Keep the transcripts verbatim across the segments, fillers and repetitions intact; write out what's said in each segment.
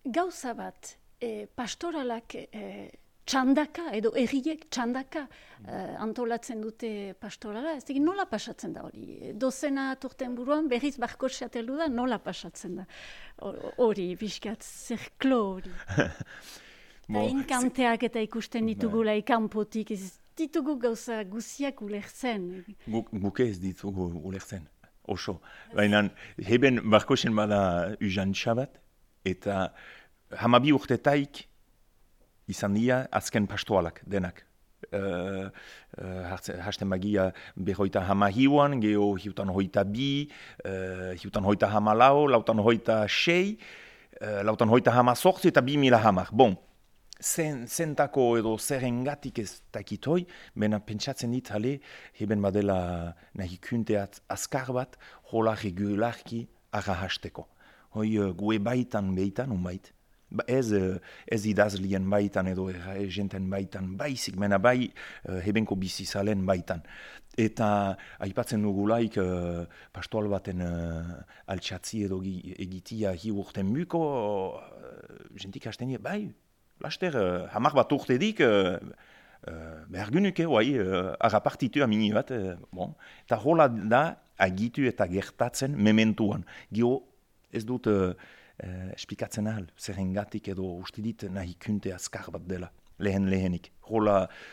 Gauza bat, e, pastoralak e, txandaka edo erriek txandaka eh, antolatzen dute pastorala, ez dakit nola pasatzen da hori? Dozena turten buruan berriz barko xatelu da, nola pasatzen da hori, bizkat, zerklo hori. Eta inkanteak eta ikusten ditugula ikanpotik, ez ditugu gauza guziak ulertzen. Guk ez ditugu ulertzen, oso. Baina heben barkosen bada ujantxa bat, eta hamabi urtetaik izan dira azken pastoalak denak. Uh, uh, hasten bagia behoita hama hiuan, geho hiutan hoita bi, uh, hiutan hoita hama lau, lautan hoita sei, uh, lautan hoita hama sortzi eta bi mila hamar. Bon, zen, zentako edo zerengatik ez dakitoi, bena pentsatzen dit, hale, heben badela nahi kunteat azkar bat, hola regularki arrahasteko. Hoi uh, gue baitan beitan, un bait. Ez, ez idazlien baitan edo egenten baitan baizik, mena bai uh, hebenko bizizalen baitan. Eta aipatzen dugulaik uh, pastoal baten uh, altxatzi edo egitia hi urten buko, uh, jentik hasten dira, bai, laster, uh, hamar bat urtedik, uh, uh, behar gynuke, bai, uh, agapartitu amini bat, uh, bon. Eta hola da agitu eta gertatzen mementuan. Gio ez dut... Uh, Uh, esplikatzen ahal, zerrengatik edo uste dit nahi kunte azkar bat dela, lehen lehenik. Hola,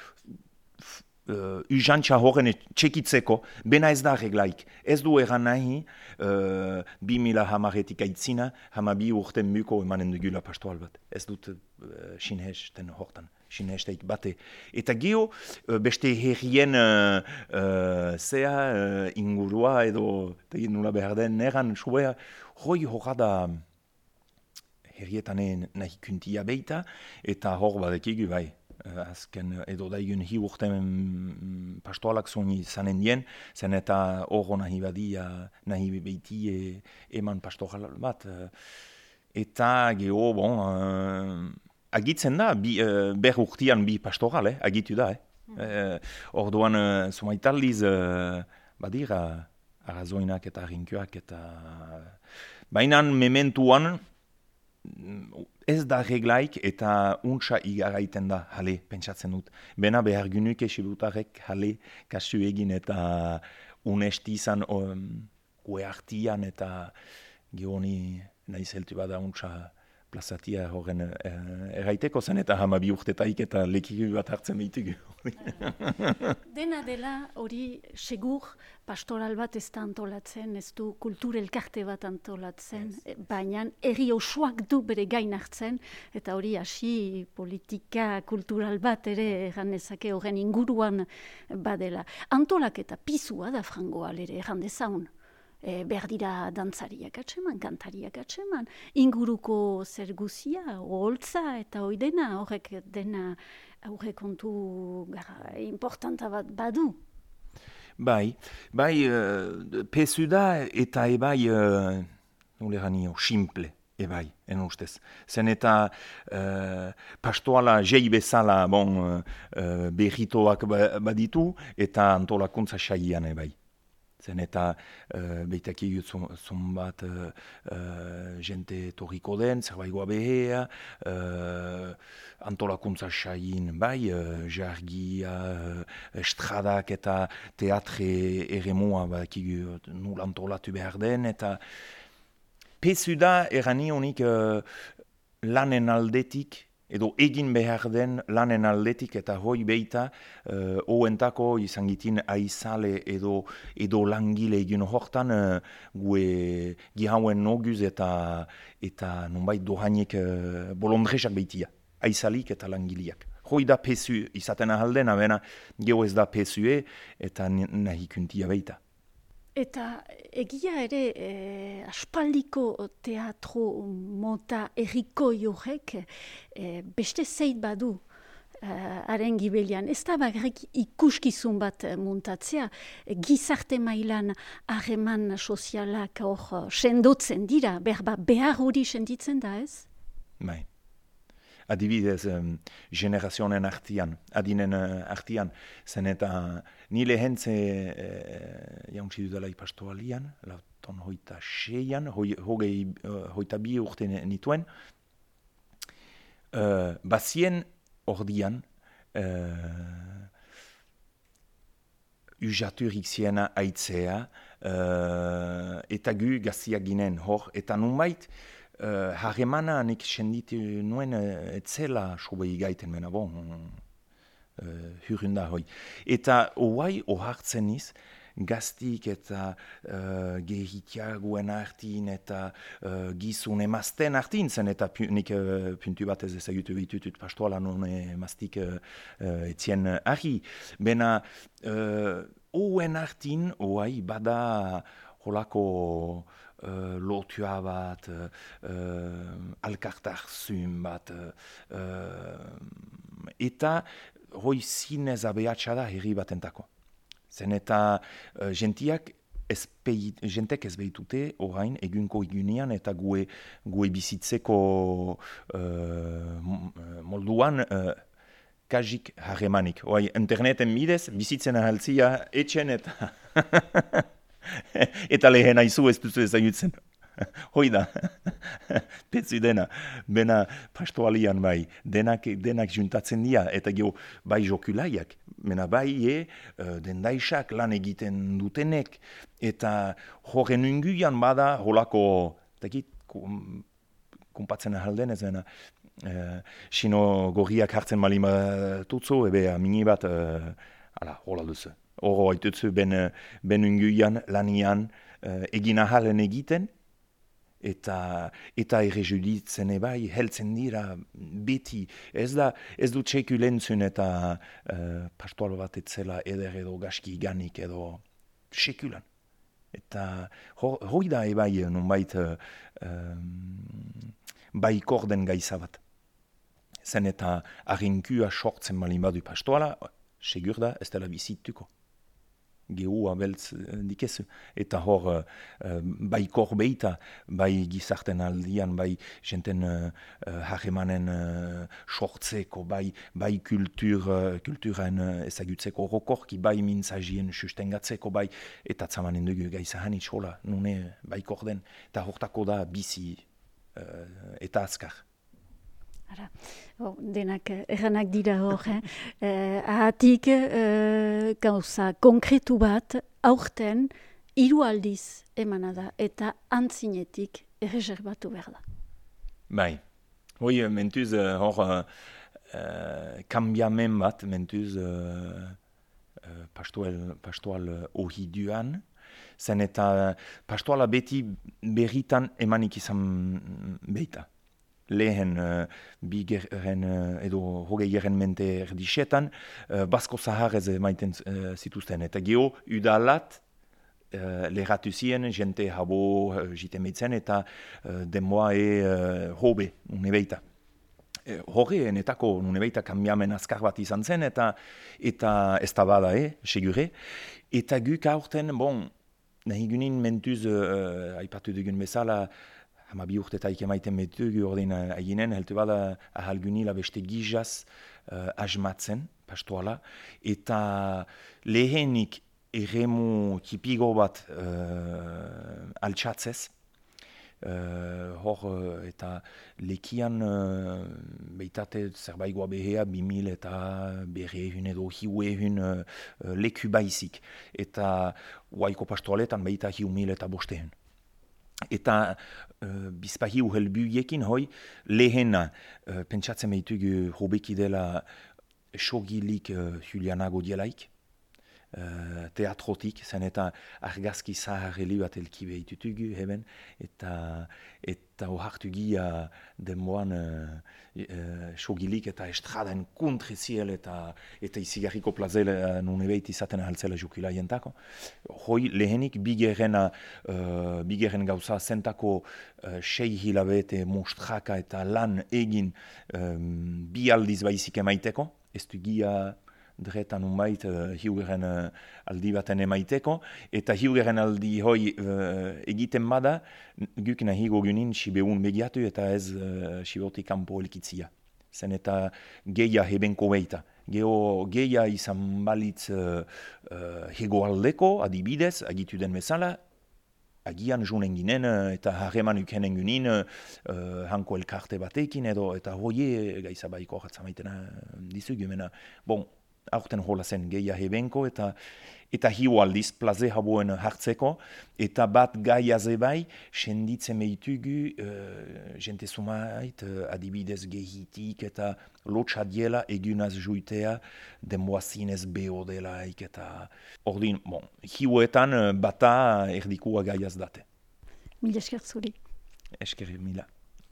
uh, ujantxa horren txekitzeko, bena ez da reglaik. Ez du eran nahi, uh, bi mila hamaretik aitzina, hama bi urten muko emanen dugula pastoal bat. Ez dut uh, sinhesten hortan, sinhesteik bate. Eta geho, uh, beste herrien uh, uh, zea, uh, ingurua edo, nula behar den, eran, suea, hoi horra da, herrietan nahi kuntia beita, eta hor badekigu bai, azken edo daigun hi urten pastoalak zoni zanen dien, zen eta hor nahi badia nahi beiti e, eman pastoral bat. Eta geho, bon, uh, agitzen da, bi, uh, ber urtian bi pastoral, eh, agitu da. Eh. Mm. Uh, orduan, uh, zumaitalliz, uh, badira, arazoinak eta rinkuak, eta bainan mementuan, ez da reglaik eta untsa igaraiten da, hale, pentsatzen dut. Bena behar gynuke sibutarek, hale, kasu egin eta unesti izan um, ueartian eta geoni nahi zeltu bada untsa plazatia horren uh, erraiteko zen eta hama bi urtetaik eta lekigu bat hartzen behitugu. Dena dela hori segur pastoral bat ez da antolatzen, ez du kultur elkarte bat antolatzen, yes. Baina herri osoak du bere gain hartzen, eta hori hasi politika kultural bat ere erranezake horren inguruan badela. Antolaketa pizua da frangoal ere errandezaun. E, behar dira dantzariak atseman, kantariak atseman, inguruko zer guzia, oholtza eta hoi dena, horrek dena aurre kontu gara, importanta bat badu. Bai, bai, uh, pesu da eta ebai, uh, noleranio, simple, ebai, en ustez. Zen eta uh, pastoala jei bezala bon, uh, berritoak baditu eta antolakuntza saian ebai. Zen eta uh, beitaki zon bat uh, uh, jente torriko den, zerbaigoa behea, uh, antolakuntza sain, bai, uh, jargia, uh, estradak eta teatre eremua baki nul antolatu behar den, eta pesu da erani honik uh, lanen aldetik, edo egin behar den lanen aldetik eta hoi beita uh, oentako izan gitin aizale edo, edo langile egin hortan uh, gue gihauen noguz eta, eta nonbait dohainek uh, bolondresak beitia, aizalik eta langileak. Hoi da pesu izaten ahalden, abena geho ez da pesue eta nahi kuntia beita. Eta egia ere, eh, aspaldiko teatro mota erriko jorek eh, beste zeit badu haren uh, gibelian. Ez da bakarrik ikuskizun bat muntatzea, gizarte mailan harreman sozialak hor sendotzen dira, berba behar hori senditzen da ez? Bai. Adibidez, um, generazionen artian, adinen uh, artian, zen eta nile hentze uh, jauntzi dudala ipastoalian, lauton hoita seian, hoi, hogei uh, hoita bi urte nituen, uh, bazien ordian, uh, usaturik ziena aitzea, uh, eta gu gaztiak ginen hor, eta nunbait, uh, harremana nik senditu nuen uh, etzela sobei gaiten mena bon, uh, hurrunda hoi. Eta oai ohartzen iz, gaztik eta uh, gehitiaguen artin eta uh, gizun emazten artin zen, eta pu, nik uh, puntu bat ez ezagutu bitutut pastoala non emaztik uh, uh, etzien argi. Bena, uh, oen artin, oai, bada holako uh, lotua bat, uh, alkartarzun bat, uh, eta hoi zinez abeatsa da herri batentako. Zen eta uh, gentiak ez peit, jentek ez behitute orain egunko egunean eta gue, gue bizitzeko uh, molduan uh, kajik harremanik. Oai, interneten bidez bizitzen ahaltzia etxen eta eta lehen aizu ez duzu ezagutzen. Hoi da, petzu dena, bena pastoalian bai, denak, denak juntatzen dira, eta geho bai jokulaiak, mena bai e, dendaisak lan egiten dutenek, eta horren unguian bada holako, tekit, kumpatzen ahalden ez bena, uh, sino gorriak hartzen malima tutzu, ebe amini bat, uh, ala, hola duzu. Horo haitutzu ben, ben unguian, lanian, uh, egin ahalen egiten, eta eta errejuditzen ebai, heltzen dira beti. Ez da, ez du txeku lehentzun eta uh, pastoal bat etzela eder edo gaski ganik edo sekulan. Eta hori da ebai nonbait uh, um, baikorden gaiza bat. Zen eta arrinkua sortzen malin badu pastoala, segur da ez dela bizituko. Gehu abeltz dikezu. Eta hor, uh, bai korbeita, bai gizarten aldian, bai jenten uh, harremanen uh, sortzeko, bai, bai kultur, uh, kulturen uh, ezagutzeko rokorki, bai mintzagien sustengatzeko, bai, eta zamanen dugu gaiza hanitz hola, nune bai korden, eta hortako da bizi uh, eta azkar. Ara, oh, denak erranak dira hor, eh? eh, ahatik eh, gauza konkretu bat aurten hiru aldiz emana da eta antzinetik erreserbatu behar da. Bai, hoi mentuz hor uh, uh, kambiamen bat mentuz uh, uh, pastoal, pastoal ohiduan, zen eta pastoala beti berritan emanik izan behita. Lehen uh, bigeren uh, edo hogeieren mente erdixetan, uh, basko zahar ez maiten uh, zituzten. Eta geho, udalat uh, leratu zien, jente habo uh, jitemetzen eta uh, demoa e uh, hobe, nune beita. Uh, Horreen etako nune beita kambiamen azkar bat izan zen, eta eta ez da bada, eh, segure. Eta guk aurten, bon, nahi gunin mentuz, uh, aipatu dugun bezala, hama bi urtetaik emaiten betugu ordin aginen, heltu bada ahalgunila beste gizaz uh, asmatzen, pastoala, eta lehenik eremu tipigo bat uh, altxatzez, uh, hor uh, eta lekian uh, beitate zerbaigoa behea, bimil eta berrehun edo hiuehun uh, leku baizik, eta waiko pastoaletan beita hiu mil eta bostehun. Eta uh, bizpahiu helbuiekin hoi lehena uh, pentsatzen behitugu hobeki dela sogilik uh, Julianago dielaik, uh, teatrotik, zen eta argazki zahar heli bat elki behitutugu heben, eta eta ohartu gia denboan uh, uh, sogilik eta estraden kontreziel eta eta izigarriko plazel uh, nune behit izaten ahaltzela jukila jentako. Hoi lehenik bigerena, uh, bigeren gauza zentako uh, sei hilabete mostraka eta lan egin um, bi aldiz baizik emaiteko, ez du gia dretan unbait uh, hiugeren uh, aldi baten emaiteko, eta hiugeren aldi hoi uh, egiten bada, guk nahi gogunin sibeun begiatu eta ez uh, sibeotik kanpo elkitzia. Zen eta geia hebenko beita. Geho geia izan balitz uh, uh, hegoaldeko adibidez, agitu den bezala, agian junen ginen eta harreman ukenen gunin uh, hanko elkarte batekin edo eta hoie gaizabaiko jatzamaitena dizugu mena. Bon, aurten hola zen geia hebenko eta eta hiu aldiz plaze haboen hartzeko eta bat gai azebai senditzen meitugu uh, jente sumait uh, adibidez gehitik eta lotxadiela egunaz juitea denboazinez beho delaik eta ordin, bon, hiuetan uh, bata erdikua gaiaz date. Mila esker zuri. Esker mila.